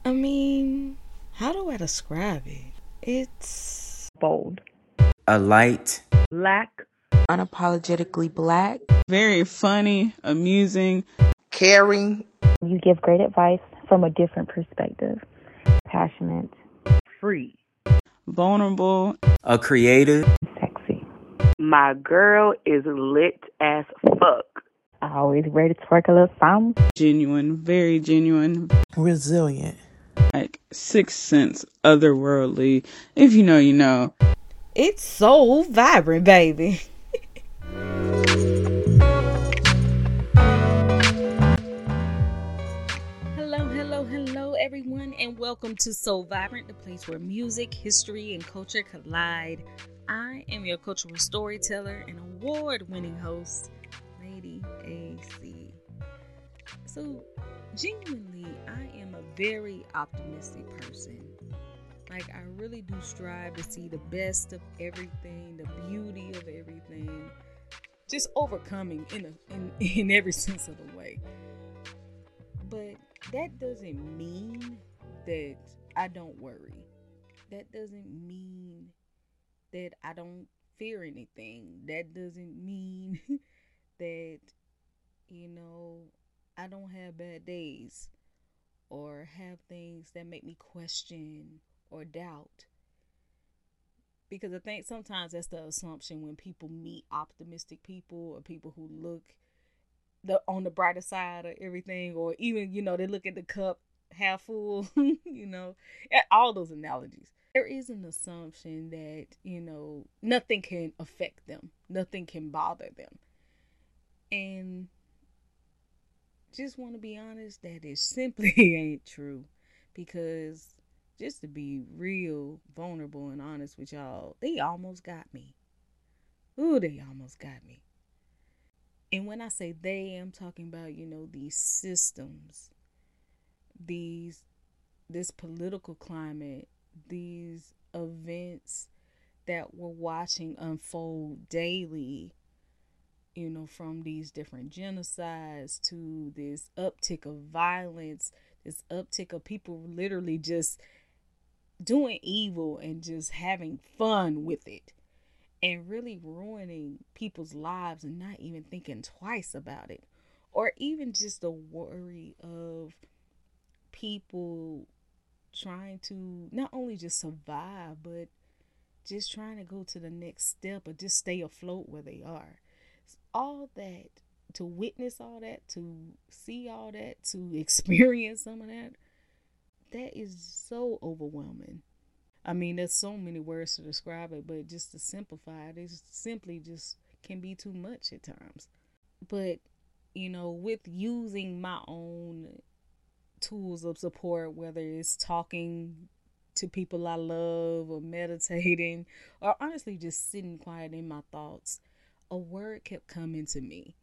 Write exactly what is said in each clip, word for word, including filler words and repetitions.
I mean, how do I describe it? It's bold, a light, black, unapologetically black, very funny, amusing, caring. You give great advice from a different perspective. Passionate, free, vulnerable, a creative, sexy. My girl is lit as fuck. Always ready to twerk a little something. genuine, very genuine, resilient, like Sixth Sense, otherworldly. If you know, you know. It's so vibrant, baby. Hello, hello, hello, everyone, and welcome to So Vibrant, the place where music, history, and culture collide. I am your cultural storyteller and award-winning host, Lady A C. So, genuinely, I am a very optimistic person. Like, I really do strive to see the best of everything, the beauty of everything, just overcoming in a, in, in every sense of the way. But that doesn't mean that I don't worry. That doesn't mean that I don't fear anything. That doesn't mean that, you know, I don't have bad days or have things that make me question or doubt. Because I think sometimes that's the assumption when people meet optimistic people or people who look the on the brighter side of everything, or even, you know, they look at the cup half full, you know, all those analogies. There is an assumption that, you know, nothing can affect them. Nothing can bother them. And just want to be honest, that it simply ain't true. Because just to be real, vulnerable, and honest with y'all, they almost got me. Ooh, they almost got me. And when I say they, I'm talking about, you know, these systems, these, this political climate, these events that we're watching unfold daily, you know, from these different genocides to this uptick of violence, this uptick of people literally just doing evil and just having fun with it and really ruining people's lives and not even thinking twice about it. Or even just the worry of people trying to not only just survive, but just trying to go to the next step or just stay afloat where they are. All that, to witness all that, to see all that, to experience some of that, that is so overwhelming. I mean, there's so many words to describe it, but just to simplify it, it simply just can be too much at times. But, you know, with using my own tools of support, whether it's talking to people I love or meditating or honestly just sitting quiet in my thoughts, a word kept coming to me.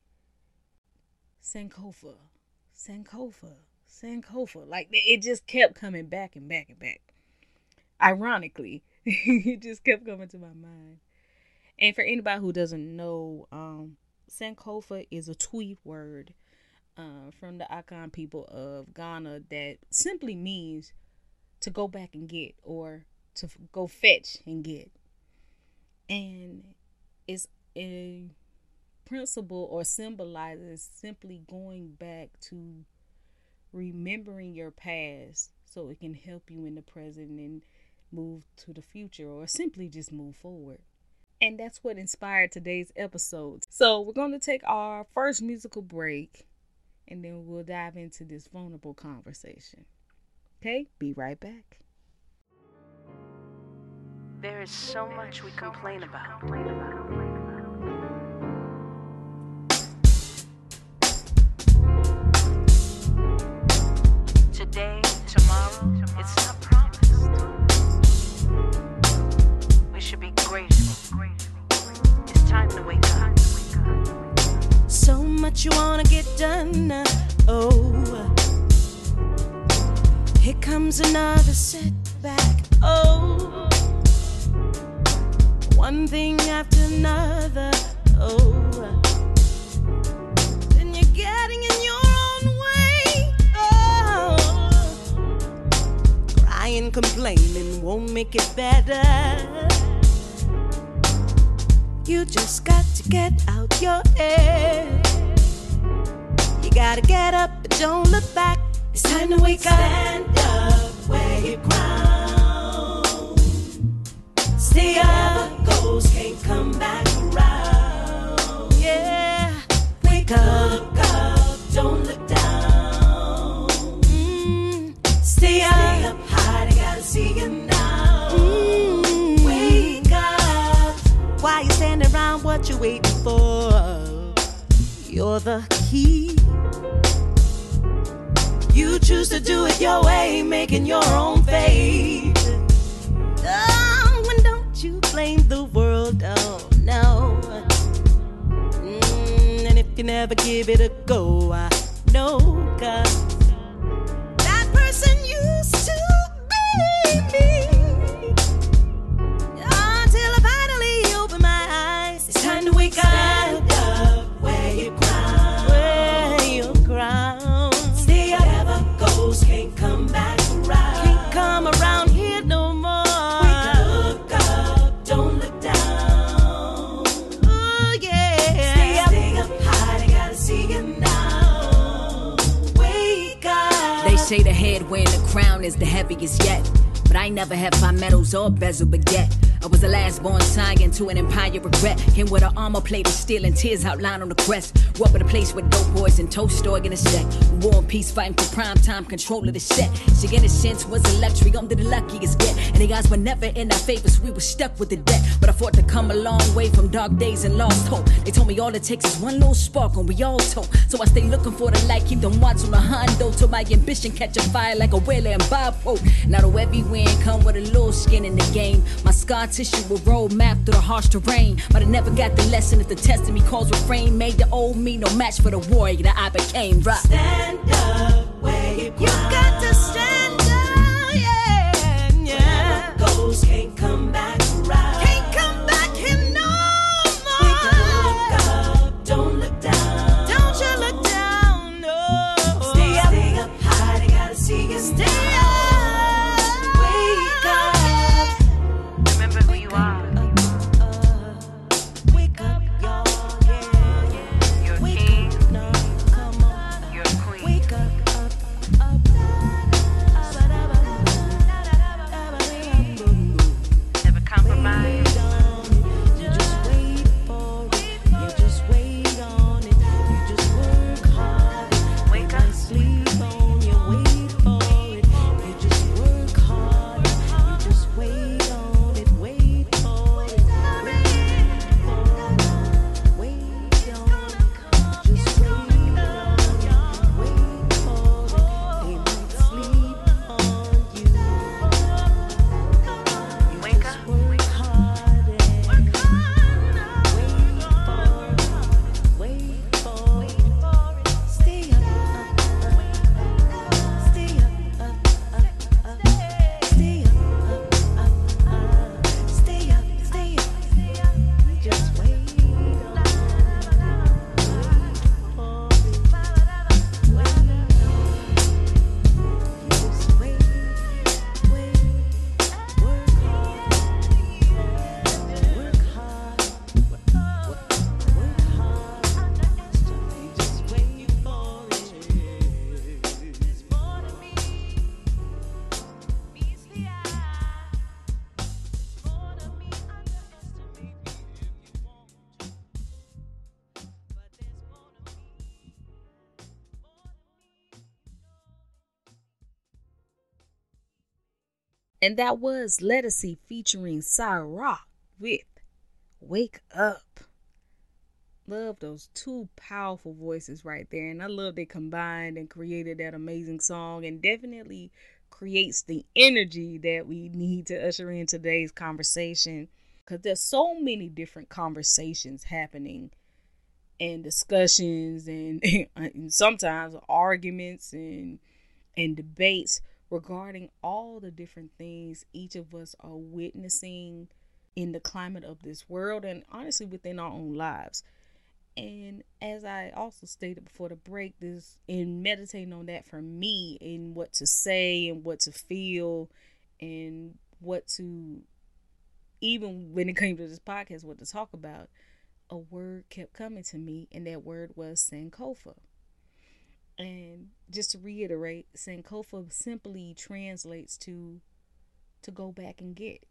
Sankofa, Sankofa, Sankofa. Like, it just kept coming back and back and back. Ironically, it just kept coming to my mind. And for anybody who doesn't know, um, Sankofa is a Twi word uh, from the Akan people of Ghana that simply means to go back and get, or to f- go fetch and get. And it's a principle or symbolizes simply going back to remembering your past so it can help you in the present and move to the future, or simply just move forward. And that's what inspired today's episode. So we're going to take our first musical break and then we'll dive into this vulnerable conversation. Okay, be right back. There is so much we complain about. Today, tomorrow, it's not promised. We should be grateful. It's time to wake up. So much you wanna get done. Oh, here comes another setback. Oh, one thing after another. Oh, then you're getting in your own way. Oh, Lying, complaining won't make it better. You just got to get out your head. You gotta get up and don't look back. It's time to wake up. Stand up, wear your crown. Stay up, goals can't come back around. Yeah, wake up, look up, don't look down. Mm. Stay up, stay up high, they gotta see you now. Mm. Wake up. Why you standing around? What you waiting for? You're the key. You choose to do it your way, making your own fate. Oh, and don't you blame the world, oh no. Mm, and if you never give it a go, I know, 'cause that person used to be me. Until I finally open my eyes, it's time to wake up. Stand up, wear your crown. Wear your crown. Stay up. Goals can't come back around. Can't come around here no more. Wake up, look up, don't look down. Oh yeah. Stay up, stay up high, they gotta see you now. Wake up. They say the head wearing the crown is the heaviest yet, but I ain't never had five medals or bezel baguette. I was the last born scion to an empire regret. Him with an armor plate of steel and tears outlined on the crest. Grew up in a place with dope boys and Tolstoy in a set. War and peace fighting for prime time control of the set. So in a sense was a luxury, I'm the luckiest get. And the odds were never in our favor, so we were stuck with the debt. But I fought to come a long way from dark days and lost hope. They told me all it takes is one little spark and we all told. So I stay looking for the light, keep them watch on the Hondo till my ambition catch a fire like a whaler and Bob. Now the every win come with a little skin in the game. My scar tissue a roadmap through the harsh terrain, but I never got the lesson if the test of me calls refrain. Made the old me no match for the warrior that I became. Right. Stand up, where you You got to stand up, yeah, yeah. Wherever goes can't come back around. Can't come back here no more. Wake up, look up, don't look down. Don't you look down, no. Stay up, stay up high, they gotta see you. Stay up. And that was Ledisi featuring Cyrock with Wake Up. Love those two powerful voices right there. And I love they combined and created that amazing song, and definitely creates the energy that we need to usher in today's conversation. Because there's so many different conversations happening and discussions and, and sometimes arguments and and debates regarding all the different things each of us are witnessing in the climate of this world and honestly within our own lives. And as I also stated before the break, this in meditating on that for me, in what to say and what to feel and what to, even when it came to this podcast, what to talk about, a word kept coming to me, and that word was Sankofa. And just to reiterate, Sankofa simply translates to to go back and get.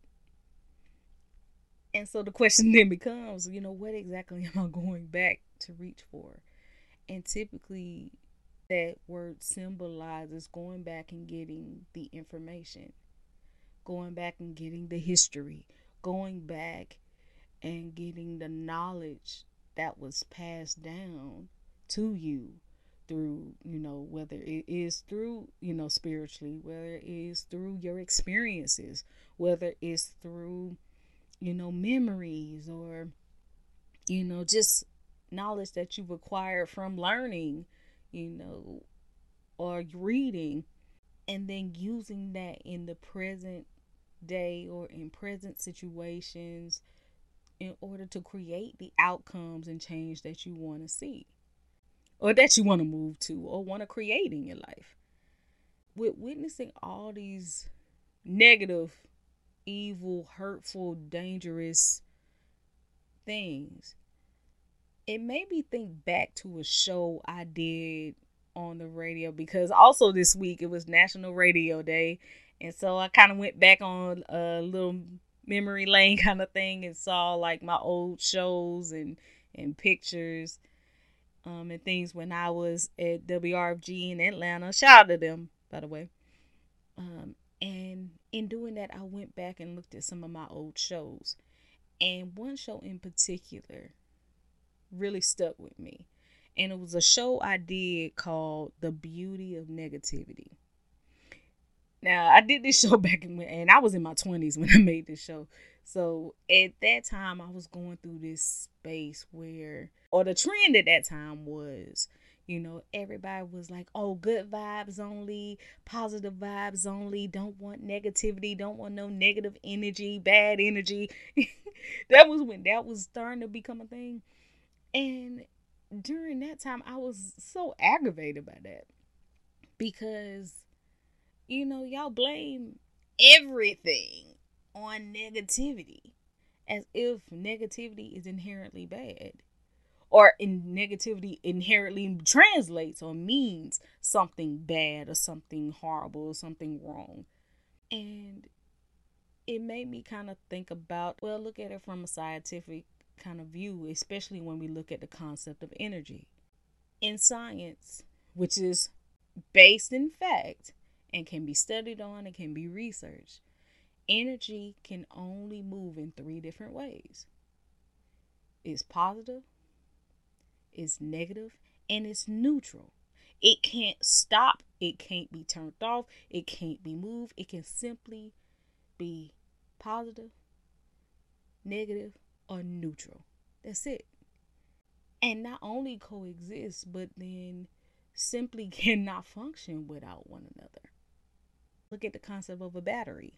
And so the question then becomes, you know, what exactly am I going back to reach for? And typically that word symbolizes going back and getting the information, going back and getting the history, going back and getting the knowledge that was passed down to you through, you know, whether it is through, you know, spiritually, whether it is through your experiences, whether it's through, you know, memories, or, you know, just knowledge that you've acquired from learning, you know, or reading, and then using that in the present day or in present situations in order to create the outcomes and change that you want to see, or that you want to move to, or want to create in your life. With witnessing all these negative, evil, hurtful, dangerous things, it made me think back to a show I did on the radio, because also this week it was National Radio Day, and so I kind of went back on a little memory lane kind of thing and saw like my old shows and and pictures um and things when I was at W R F G in Atlanta. Shout out to them, by the way. Um and in doing that, I went back and looked at some of my old shows, and one show in particular really stuck with me, and it was a show I did called The Beauty of Negativity. Now, I did this show back in, and I was in my twenties when I made this show. So at that time, I was going through this space where, or the trend at that time was, you know, everybody was like, oh, good vibes only, positive vibes only, don't want negativity, don't want no negative energy, bad energy. That was when that was starting to become a thing. And during that time, I was so aggravated by that, because, you know, y'all blame everything on negativity as if negativity is inherently bad, or in negativity inherently translates or means something bad or something horrible or something wrong. And it made me kind of think about, well, look at it from a scientific kind of view, especially when we look at the concept of energy. In science, which is based in fact and can be studied on and can be researched, energy can only move in three different ways. It's positive, it's negative, and it's neutral. It can't stop, it can't be turned off, it can't be moved. It can simply be positive, negative, or neutral. That's it. And not only coexist, but then simply cannot function without one another. Look at the concept of a battery.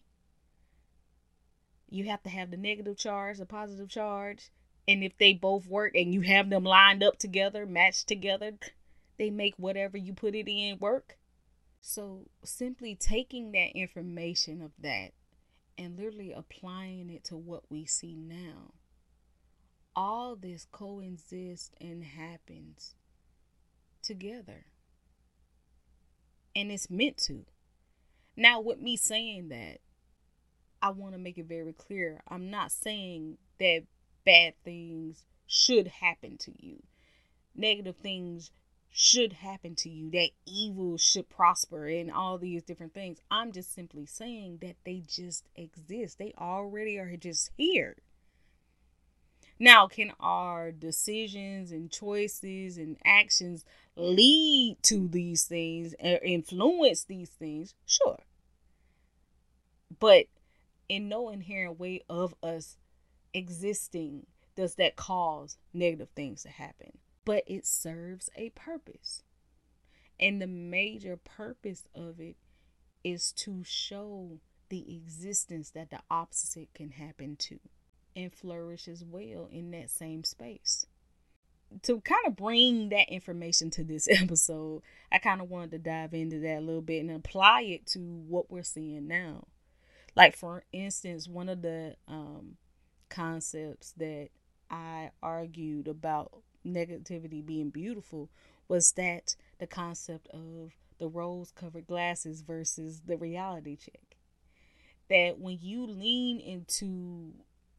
You have to have the negative charge, the positive charge, and if they both work and you have them lined up together, matched together, they make whatever you put it in work. So simply taking that information of that and literally applying it to what we see now, all this coexists and happens together. And it's meant to. Now, with me saying that, I want to make it very clear. I'm not saying that bad things should happen to you. Negative things should happen to you. That evil should prosper and all these different things. I'm just simply saying that they just exist. They already are just here. Now, can our decisions and choices and actions lead to these things or influence these things? Sure. But in no inherent way of us existing does that cause negative things to happen. But it serves a purpose. And the major purpose of it is to show the existence that the opposite can happen to and flourish as well in that same space. To kind of bring that information to this episode, I kind of wanted to dive into that a little bit and apply it to what we're seeing now. Like, for instance, one of the um, concepts that I argued about negativity being beautiful was that the concept of the rose-colored glasses versus the reality check. That when you lean into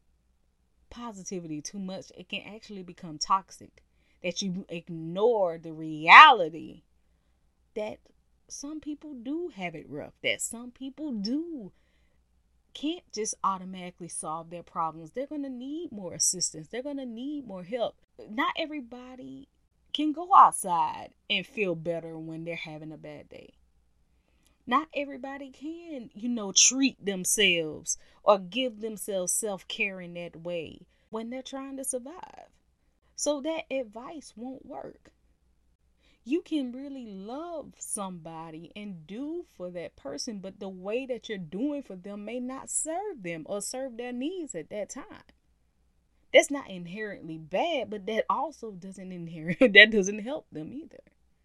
positivity too much, it can actually become toxic. That you ignore the reality that some people do have it rough, that some people do can't just automatically solve their problems. They're going to need more assistance. They're going to need more help. Not everybody can go outside and feel better when they're having a bad day. Not everybody can, you know, treat themselves or give themselves self-care in that way when they're trying to survive. So that advice won't work. You can really love somebody and do for that person, but the way that you're doing for them may not serve them or serve their needs at that time. That's not inherently bad, but that also doesn't inherent that doesn't help them either.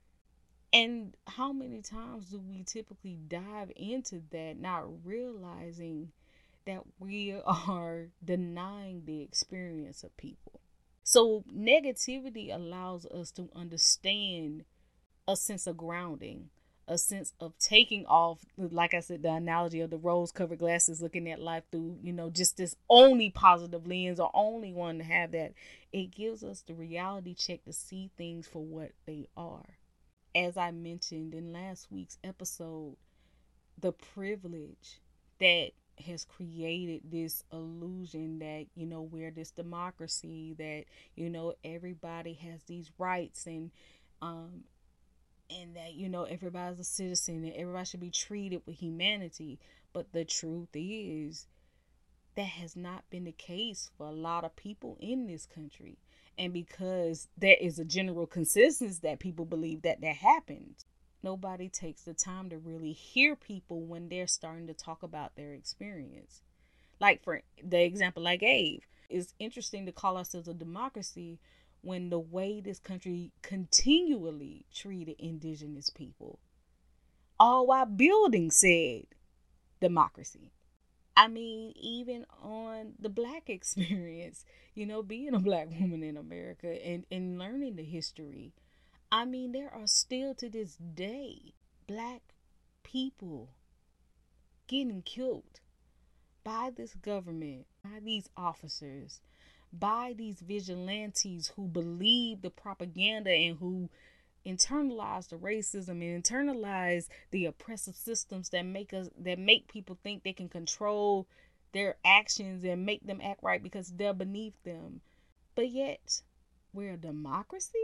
And how many times do we typically dive into that, not realizing that we are denying the experience of people? So negativity allows us to understand a sense of grounding, a sense of taking off, like I said, the analogy of the rose-covered glasses, looking at life through, you know, just this only positive lens or only one to have that. It gives us the reality check to see things for what they are. As I mentioned in last week's episode, the privilege that has created this illusion that, you know, we're this democracy, that, you know, everybody has these rights and, um, and that, you know, everybody's a citizen and everybody should be treated with humanity. But the truth is that has not been the case for a lot of people in this country. And because there is a general consensus that people believe that that happens, nobody takes the time to really hear people when they're starting to talk about their experience. Like for the example I gave, it's interesting to call ourselves a democracy when the way this country continually treated indigenous people, all while building said democracy. I mean, even on the black experience, you know, being a black woman in America and, and learning the history. I mean, there are still to this day black people getting killed by this government, by these officers, by these vigilantes who believe the propaganda and who internalize the racism and internalize the oppressive systems that make us that make people think they can control their actions and make them act right because they're beneath them. But yet, we're a democracy?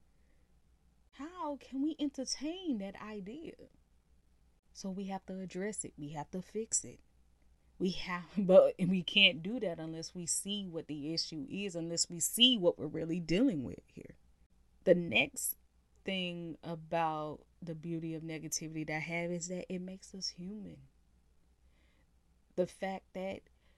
How can we entertain that idea? So we have to address it. We have to fix it. We have, but we can't do that unless we see what the issue is, unless we see what we're really dealing with here. The next thing about the beauty of negativity that I have is that it makes us human. The fact that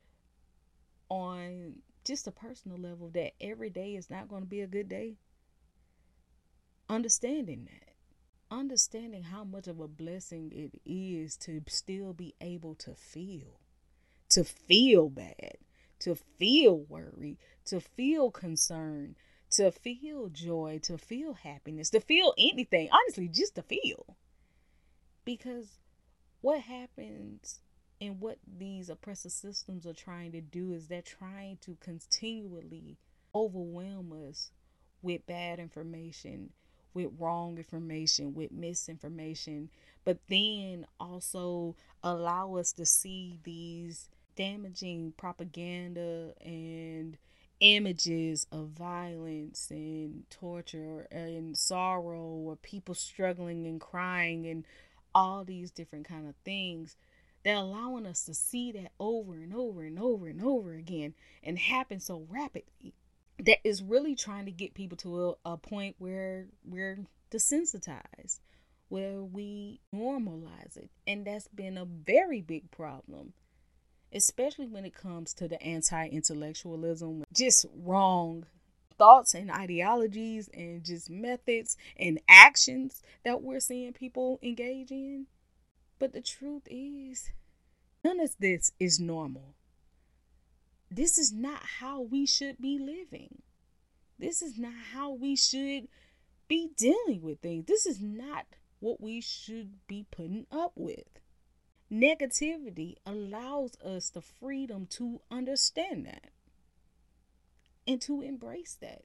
on just a personal level that every day is not going to be a good day. Understanding that. Understanding how much of a blessing it is to still be able to feel. To feel bad. To feel worried. To feel concerned. To feel joy. To feel happiness. To feel anything. Honestly, just to feel. Because what happens and what these oppressive systems are trying to do is they're trying to continually overwhelm us with bad information, with wrong information, with misinformation, but then also allow us to see these damaging propaganda and images of violence and torture and sorrow, or people struggling and crying and all these different kind of things. They're allowing us to see that over and over and over and over again and happen so rapidly that is really trying to get people to a, a point where we're desensitized, where we normalize it. And that's been a very big problem, especially when it comes to the anti-intellectualism, just wrong thoughts and ideologies and just methods and actions that we're seeing people engage in. But the truth is, None of this is normal. This is not how we should be living. This is not how we should be dealing with things. This is not what we should be putting up with. Negativity allows us the freedom to understand that and to embrace that.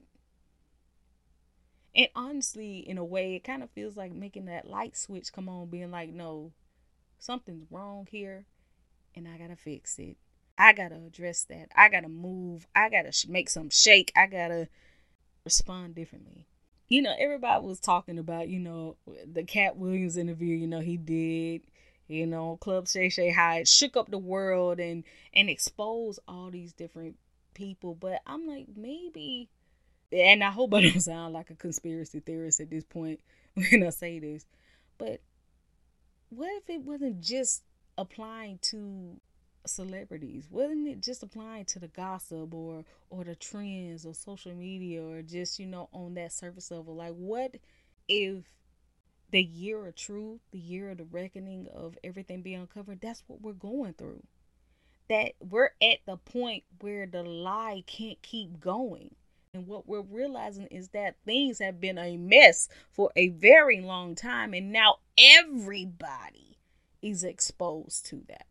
And honestly, in a way, it kind of feels like making that light switch come on, being like, no, something's wrong here and I gotta fix it. I gotta address that. I gotta move. I gotta sh- make some shake. I gotta respond differently. You know, everybody was talking about, you know, the Cat Williams interview, you know, he did, you know, Club Shay Shay High, shook up the world and, and exposed all these different people. But I'm like, maybe, and I hope I don't sound like a conspiracy theorist at this point when I say this, but what if it wasn't just applying to celebrities? Wasn't it just applying to the gossip or or the trends or social media or just, you know, on that surface level? Like, what if the year of truth, the year of the reckoning of everything being uncovered, that's what we're going through? That we're at the point where the lie can't keep going. And what we're realizing is that things have been a mess for a very long time. And now everybody is exposed to that.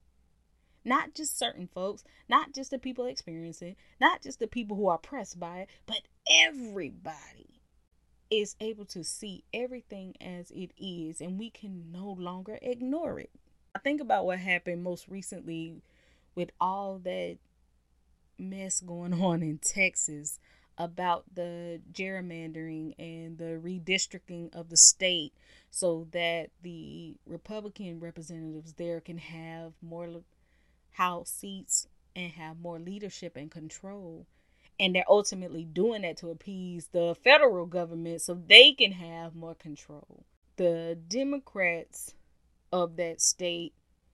Not just certain folks, not just the people experiencing, not just the people who are pressed by it, but everybody is able to see everything as it is, and we can no longer ignore it. I think about what happened most recently with all that mess going on in Texas about the gerrymandering and the redistricting of the state so that the Republican representatives there can have more House seats and have more leadership and control. And they're ultimately doing that to appease the federal government so they can have more control. The Democrats of that state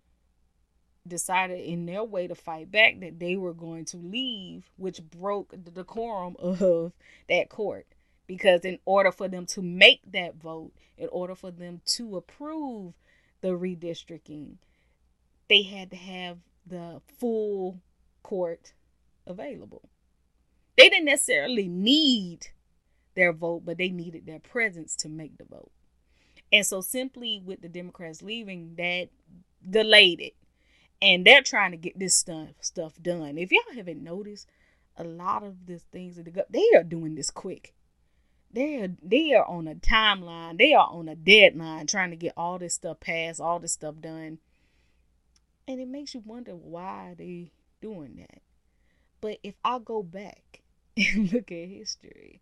decided in their way to fight back that they were going to leave, which broke the decorum of that court. Because in order for them to make that vote, in order for them to approve the redistricting, they had to have the full court available. They didn't necessarily need their vote, but they needed their presence to make the vote. And so simply with the Democrats leaving, that delayed it. And they're trying to get this stuff stuff done. If y'all haven't noticed, a lot of the things that they go, they are doing this quick. They are they are on a timeline. They are on a deadline trying to get all this stuff passed, all this stuff done. And it makes you wonder why they doing that. But if I go back and look at history,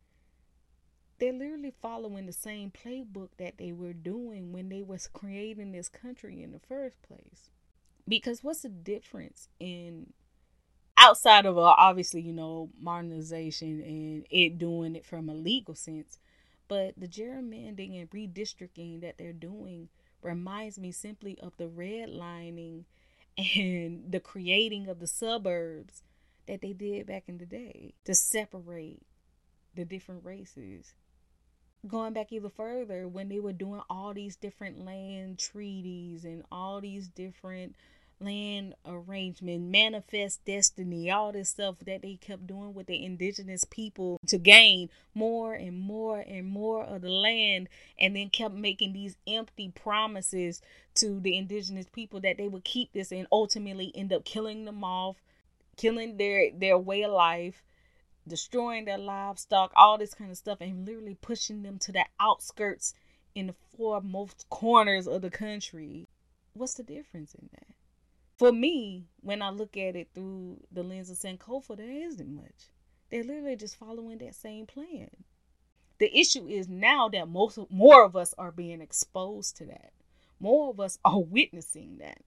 they're literally following the same playbook that they were doing when they was creating this country in the first place. Because what's the difference in, outside of uh, obviously, you know, modernization and it doing it from a legal sense, but the gerrymandering and redistricting that they're doing reminds me simply of the redlining and the creating of the suburbs that they did back in the day to separate the different races. Going back even further, when they were doing all these different land treaties and all these different land arrangement, manifest destiny, all this stuff that they kept doing with the indigenous people to gain more and more and more of the land, and then kept making these empty promises to the indigenous people that they would keep this and ultimately end up killing them off, killing their their way of life, destroying their livestock, all this kind of stuff, and literally pushing them to the outskirts in the foremost corners of the country. What's the difference in that? For me, when I look at it through the lens of Sankofa, there isn't much. They're literally just following that same plan. The issue is now that most more of us are being exposed to that. More of us are witnessing that.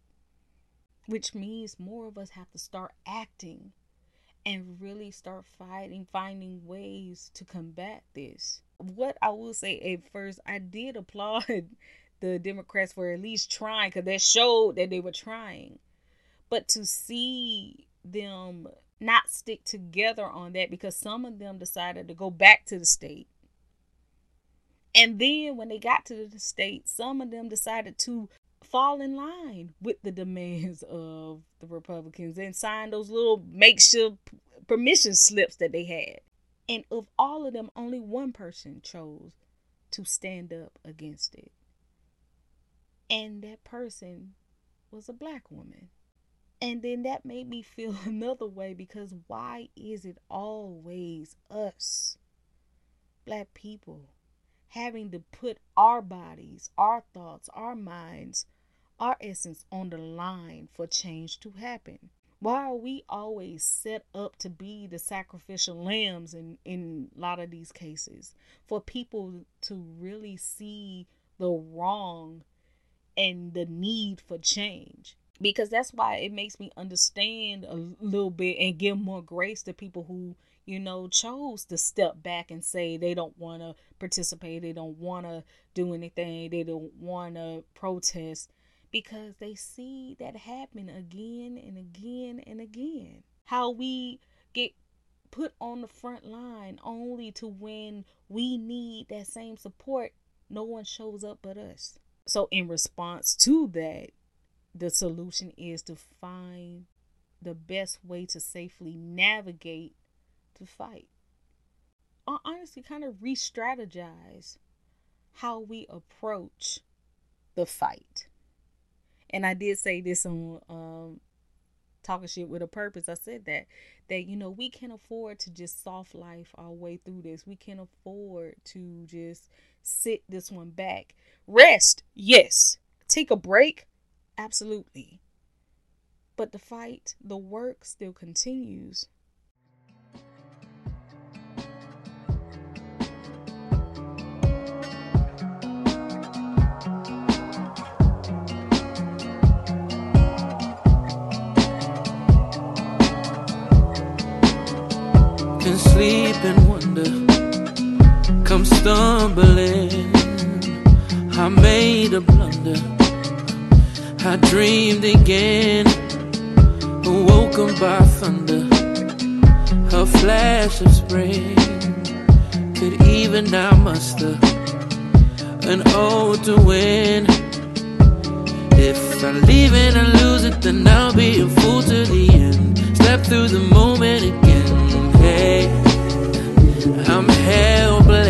Which means more of us have to start acting and really start fighting, finding ways to combat this. What I will say at first, I did applaud the Democrats for at least trying, because they showed that they were trying. But to see them not stick together on that, because some of them decided to go back to the state. And then when they got to the state, some of them decided to fall in line with the demands of the Republicans and sign those little makeshift permission slips that they had. And of all of them, only one person chose to stand up against it. And that person was a black woman. And then that made me feel another way, because why is it always us, black people, having to put our bodies, our thoughts, our minds, our essence on the line for change to happen? Why are we always set up to be the sacrificial lambs in, in a lot of these cases, for people to really see the wrong and the need for change? Because that's why it makes me understand a little bit and give more grace to people who, you know, chose to step back and say they don't want to participate, they don't want to do anything, they don't want to protest, because they see that happen again and again and again. How we get put on the front line only to when we need that same support, no one shows up but us. So in response to that, the solution is to find the best way to safely navigate to fight. Or honestly, kind of re-strategize how we approach the fight. And I did say this on um, Talking Shit with a Purpose. I said that, that, you know, we can't afford to just soft life our way through this. We can't afford to just sit this one back. Rest, yes. Take a break, absolutely. But the fight, the work still continues. Can sleep and wonder, come stumbling. I made a blunder, I dreamed again, awoken by thunder, a flash of spring, could even now muster an ode to win. If I leave and I lose it, then I'll be a fool to the end. Step through the moment again. Hey, I'm helpless.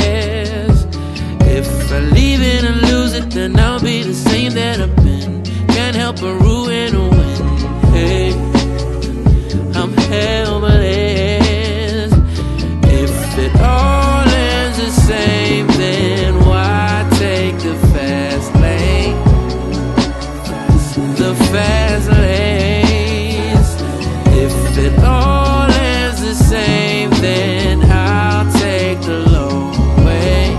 If I leave and I lose it, then I'll be the same that I've been. Can't help but ruin or win. Hey, I'm helpless. If it all ends the same, then why take the fast lane? The fast lanes. If it all ends the same, then I'll take the long way.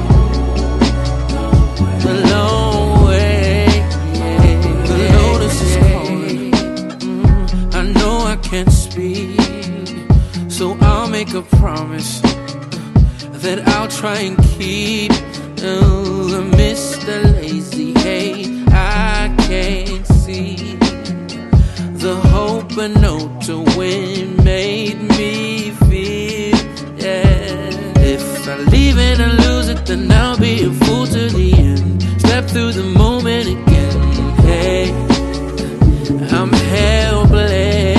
The long way. The lotus is calling. mm, I know I can't speak, so I'll make a promise that I'll try and keep. Oh, amidst the lazy hate, I can't see the hope a note to win made me feel. Yeah. If I leave and I lose it, then I'll be a fool to the end. Step through the moment again. Hey, I'm helpless.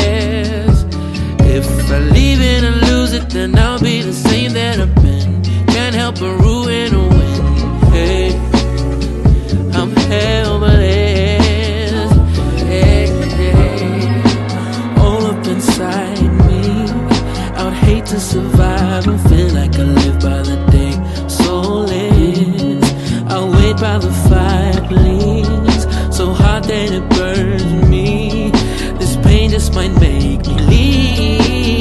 If I leave and I lose it, then I'll be the same that I've been. Can't help but ruin or win. Hey, I'm helpless. Hey, hey. All up inside me, I'd hate to survive and feel like I live by the day. Soulless, I'll wait by the fire, please. So hot that it burns me. This pain just might make me leave.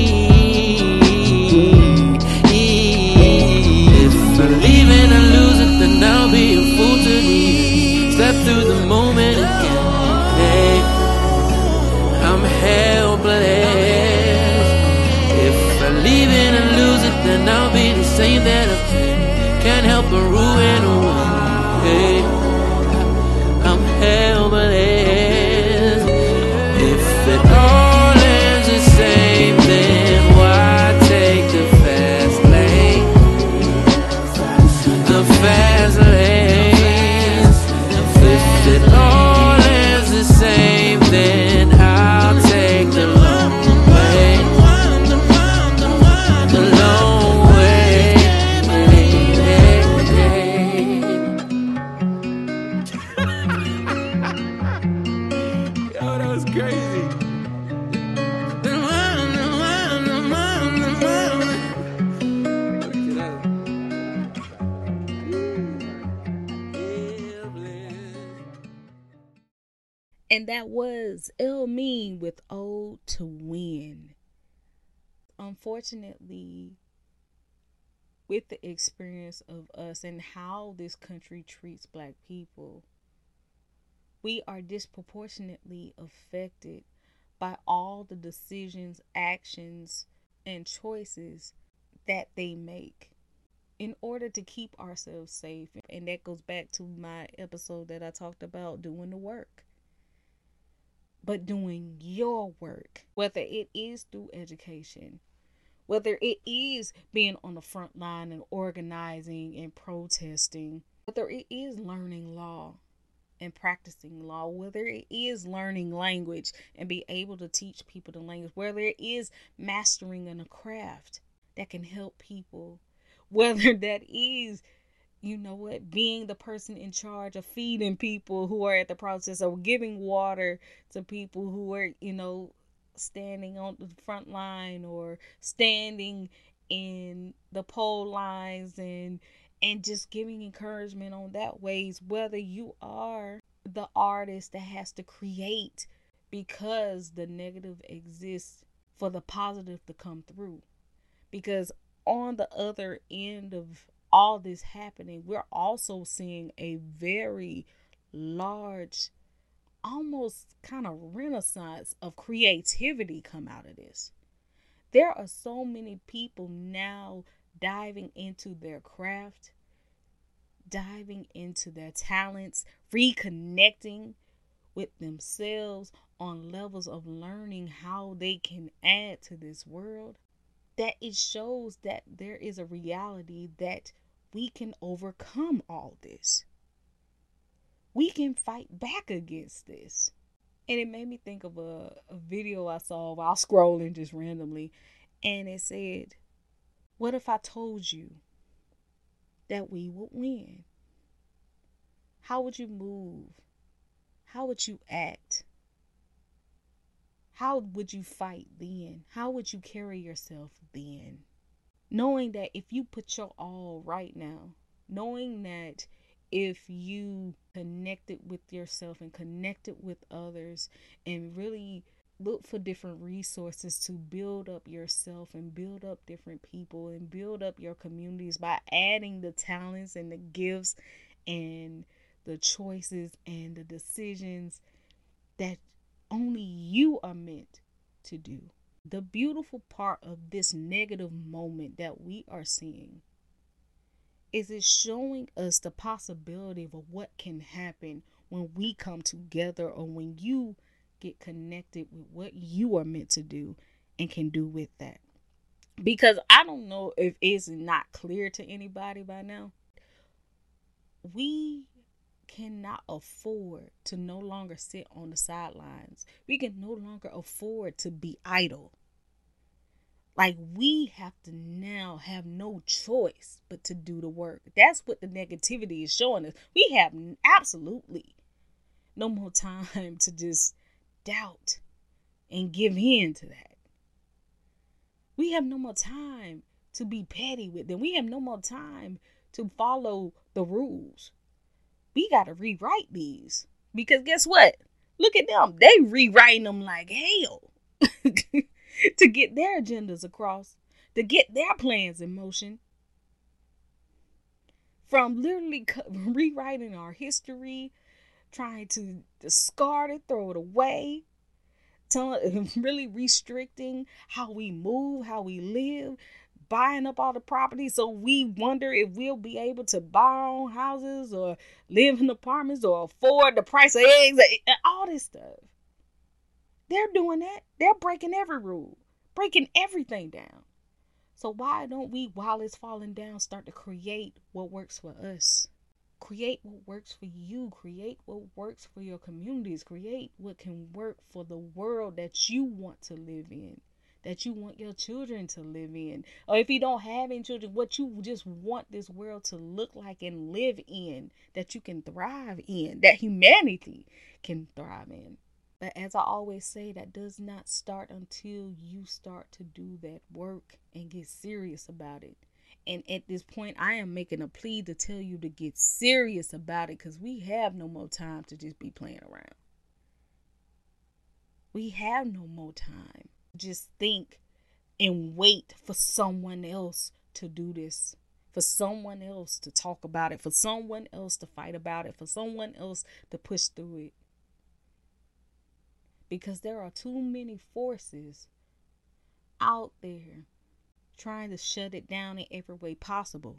If I leave and I lose it, then I'll be a fool to the end. Step through the moment again. Hey, I'm helpless. If I leave and I lose it, then I'll be the same that I've been. Can't help but ruin or win. Hey, I'm helpless. If it all ends the same, then why take the fast lane? The fast lane. If it all crazy. And that was El Mean with Ode to Win. Unfortunately, with the experience of us and how this country treats black people, we are disproportionately affected by all the decisions, actions, and choices that they make in order to keep ourselves safe. And that goes back to my episode that I talked about doing the work. But doing your work, whether it is through education, whether it is being on the front line and organizing and protesting, whether it is learning law and practicing law, whether it is learning language and be able to teach people the language, whether it is mastering in a craft that can help people, whether that is, you know what, being the person in charge of feeding people who are at the process of giving water to people who are, you know, standing on the front line or standing in the poll lines and and just giving encouragement on that ways, whether you are the artist that has to create because the negative exists for the positive to come through. Because on the other end of all this happening, we're also seeing a very large, almost kind of renaissance of creativity come out of this. There are so many people now diving into their craft, diving into their talents, reconnecting with themselves on levels of learning how they can add to this world, that it shows that there is a reality that we can overcome all this. We can fight back against this. And it made me think of a, a video I saw while scrolling just randomly. And it said, what if I told you that we would win? How would you move? How would you act? How would you fight then? How would you carry yourself then? Knowing that if you put your all right now, knowing that if you connected with yourself and connected with others and really look for different resources to build up yourself and build up different people and build up your communities by adding the talents and the gifts and the choices and the decisions that only you are meant to do. The beautiful part of this negative moment that we are seeing is it's showing us the possibility of what can happen when we come together or when you get connected with what you are meant to do and can do with that. Because I don't know if it's not clear to anybody by now. We cannot afford to no longer sit on the sidelines. We can no longer afford to be idle. Like, we have to now have no choice but to do the work. That's what the negativity is showing us. We have absolutely no more time to just doubt and give in to that. We have no more time to be petty with them. We have no more time to follow the rules. We got to rewrite these. Because guess what? Look at them. They rewriting them like hell. To get their agendas across. To get their plans in motion. From literally co- rewriting our history. Trying to discard it. Throw it away. Telling, really restricting how we move. How we live. Buying up all the property so we wonder if we'll be able to buy our own houses or live in apartments or afford the price of eggs, all this stuff. They're doing that. They're breaking every rule, breaking everything down. So why don't we, while it's falling down, start to create what works for us? Create what works for you. Create what works for your communities. Create what can work for the world that you want to live in. That you want your children to live in. Or if you don't have any children, what you just want this world to look like and live in. That you can thrive in. That humanity can thrive in. But as I always say, that does not start until you start to do that work and get serious about it. And at this point, I am making a plea to tell you to get serious about it, because we have no more time to just be playing around. We have no more time. Just think and wait for someone else to do this, for someone else to talk about it, for someone else to fight about it, for someone else to push through it. Because there are too many forces out there trying to shut it down in every way possible.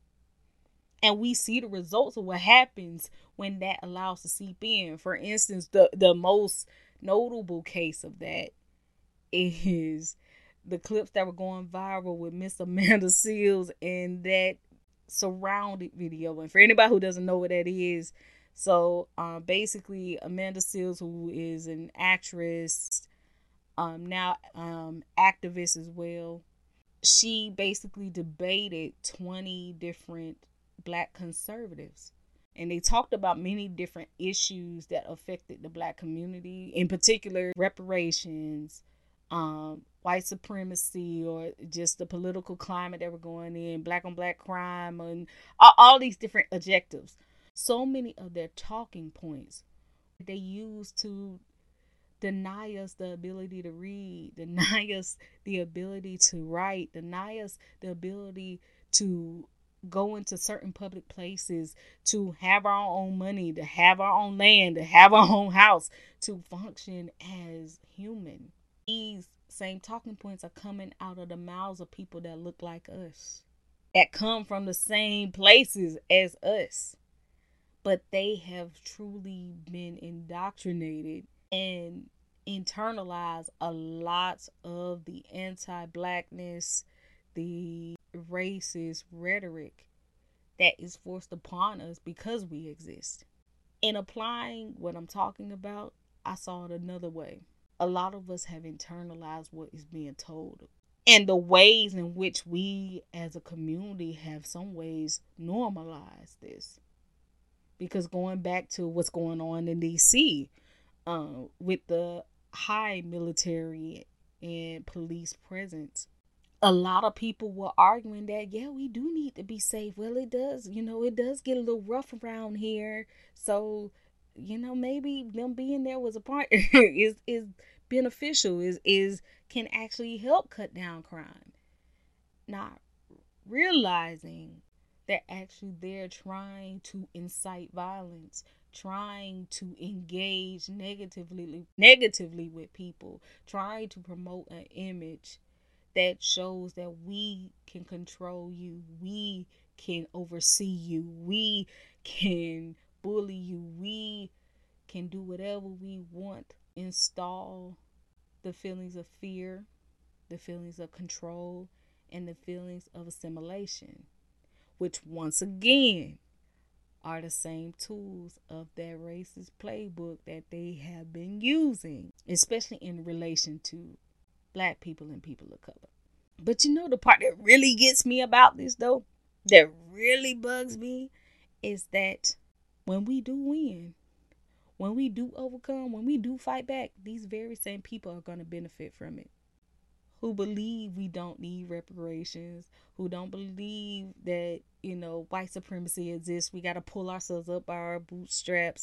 And we see the results of what happens when that allows to seep in. For instance, the, the most notable case of that is the clips that were going viral with Miss Amanda Seales and that surrounded video. And for anybody who doesn't know what that is, so um, basically Amanda Seales, who is an actress, um, now um, activist as well, she basically debated twenty different Black conservatives. And they talked about many different issues that affected the Black community, in particular reparations, um, white supremacy, or just the political climate that we're going in, Black on Black crime, and all, all these different objectives. So many of their talking points they use to deny us the ability to read, deny us the ability to write, deny us the ability to go into certain public places, to have our own money, to have our own land, to have our own house, to function as human. These same talking points are coming out of the mouths of people that look like us, that come from the same places as us. But they have truly been indoctrinated and internalized a lot of the anti-Blackness, the racist rhetoric that is forced upon us because we exist. In applying what I'm talking about, I saw it another way. A lot of us have internalized what is being told, and the ways in which we as a community have some ways normalized this. Because going back to what's going on in D C uh, with the high military and police presence, a lot of people were arguing that, yeah, we do need to be safe. Well, it does, you know, it does get a little rough around here. So, you know, maybe them being there was a part is is beneficial, is is can actually help cut down crime. Not realizing they're actually there trying to incite violence, trying to engage negatively negatively with people, trying to promote an image that shows that we can control you, we can oversee you, we can bully you, we can do whatever we want. Install the feelings of fear, the feelings of control, and the feelings of assimilation, which once again are the same tools of that racist playbook that they have been using, especially in relation to Black people and people of color. But you know the part that really gets me about this, though, that really bugs me, is that when we do win, when we do overcome, when we do fight back, these very same people are going to benefit from it. Who believe we don't need reparations, who don't believe that, you know, white supremacy exists, we got to pull ourselves up by our bootstraps,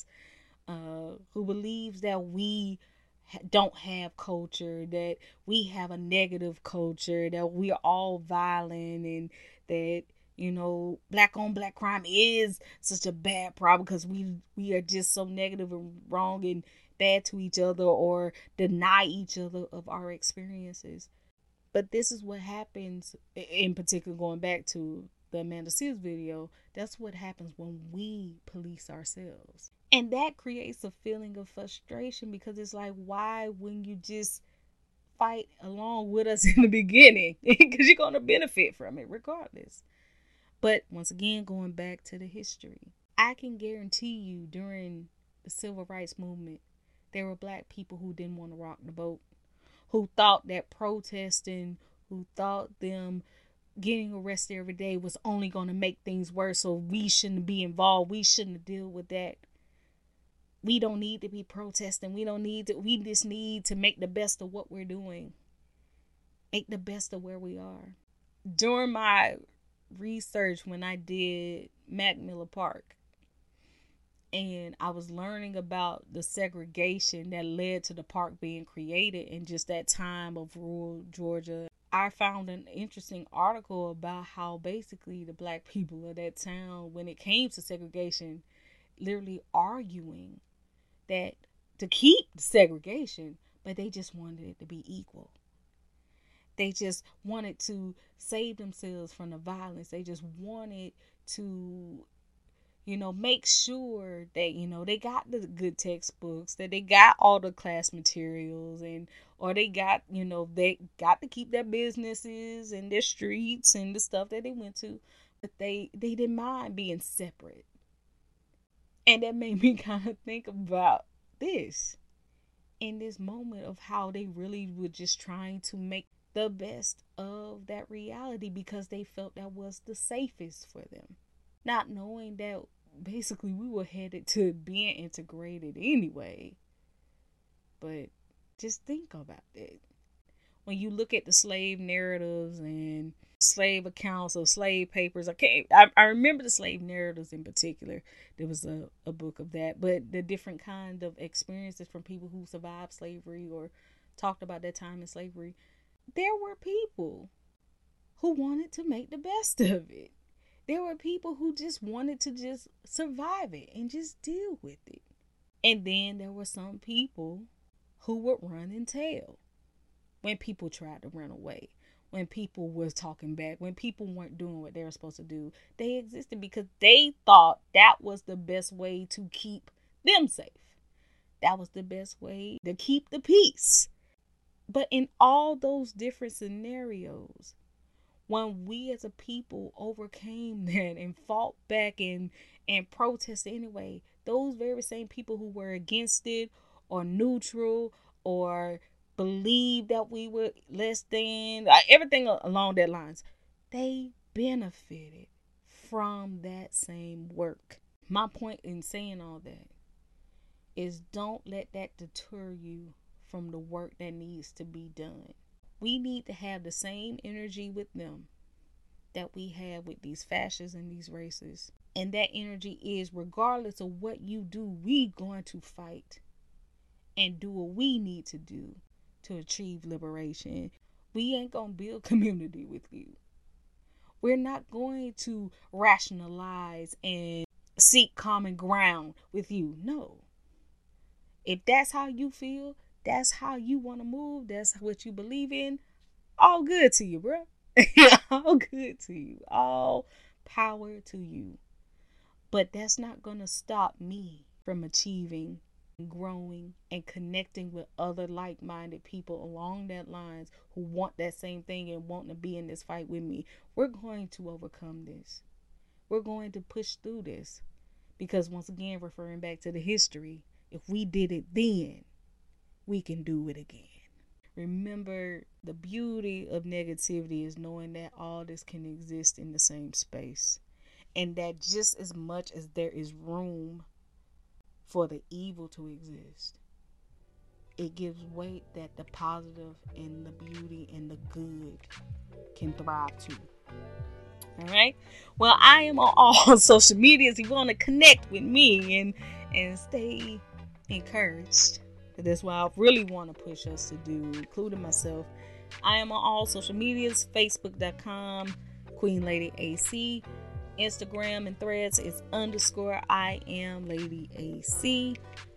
uh, who believes that we don't have culture, that we have a negative culture, that we are all violent, and that, you know, Black on Black crime is such a bad problem because we we are just so negative and wrong and bad to each other, or deny each other of our experiences. But this is what happens, in particular, going back to the Amanda Seales video, that's what happens when we police ourselves. And that creates a feeling of frustration, because it's like, why wouldn't you just fight along with us in the beginning? Because you're going to benefit from it regardless. But once again, going back to the history, I can guarantee you during the Civil Rights Movement, there were Black people who didn't want to rock the boat, who thought that protesting, who thought them getting arrested every day was only going to make things worse, so we shouldn't be involved. We shouldn't deal with that. we don't need to be protesting. We don't need to, we just need to make the best of what we're doing. Make the best of where we are. During my research, when I did Mac Miller Park, and I was learning about the segregation that led to the park being created in just that time of rural Georgia, I found an interesting article about how basically the black people of that town, when it came to segregation, literally arguing that to keep segregation, but they just wanted it to be equal. They just wanted to save themselves from the violence. They just wanted to, you know, make sure that, you know, they got the good textbooks, that they got all the class materials, and or they got, you know, they got to keep their businesses and their streets and the stuff that they went to, but they, they didn't mind being separate. And that made me kind of think about this in this moment of how they really were just trying to make the best of that reality because they felt that was the safest for them. Not knowing that basically we were headed to being integrated anyway. But just think about it. When you look at the slave narratives and slave accounts or slave papers, I can't, I, I remember the slave narratives in particular. There was a, a book of that, but the different kind of experiences from people who survived slavery or talked about their time in slavery. There were people who wanted to make the best of it. There were people who just wanted to just survive it and just deal with it. And then there were some people who would run and tell when people tried to run away, when people was talking back, when people weren't doing what they were supposed to do. They existed because they thought that was the best way to keep them safe. That was the best way to keep the peace. But in all those different scenarios, when we as a people overcame that and fought back and, and protested anyway, those very same people who were against it or neutral or believed that we were less than, everything along that lines, they benefited from that same work. My point in saying all that is don't let that deter you from the work that needs to be done. We need to have the same energy with them that we have with these fascists and these racists. And that energy is, regardless of what you do, we going to fight and do what we need to do to achieve liberation. We ain't going to build community with you. We're not going to rationalize and seek common ground with you. No. If that's how you feel, that's how you want to move, that's what you believe in, all good to you, bro. All good to you. All power to you. But that's not going to stop me from achieving, growing, and connecting with other like-minded people along that lines who want that same thing and want to be in this fight with me. We're going to overcome this. We're going to push through this. Because once again, referring back to the history, if we did it then, we can do it again. Remember, the beauty of negativity is knowing that all this can exist in the same space. And that just as much as there is room for the evil to exist, it gives weight that the positive and the beauty and the good can thrive too. All right. Well, I am on all social medias. If you want to connect with me and, and stay encouraged, that's why I really want to push us to do, including myself. I am on all social medias, facebook dot com, Queen Lady A C. Instagram and Threads is underscore I am Lady A C.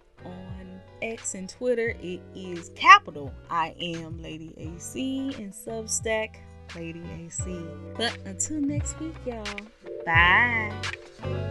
On X and Twitter, it is capital I am Lady A C. And Substack, Lady A C. But until next week, y'all. Bye.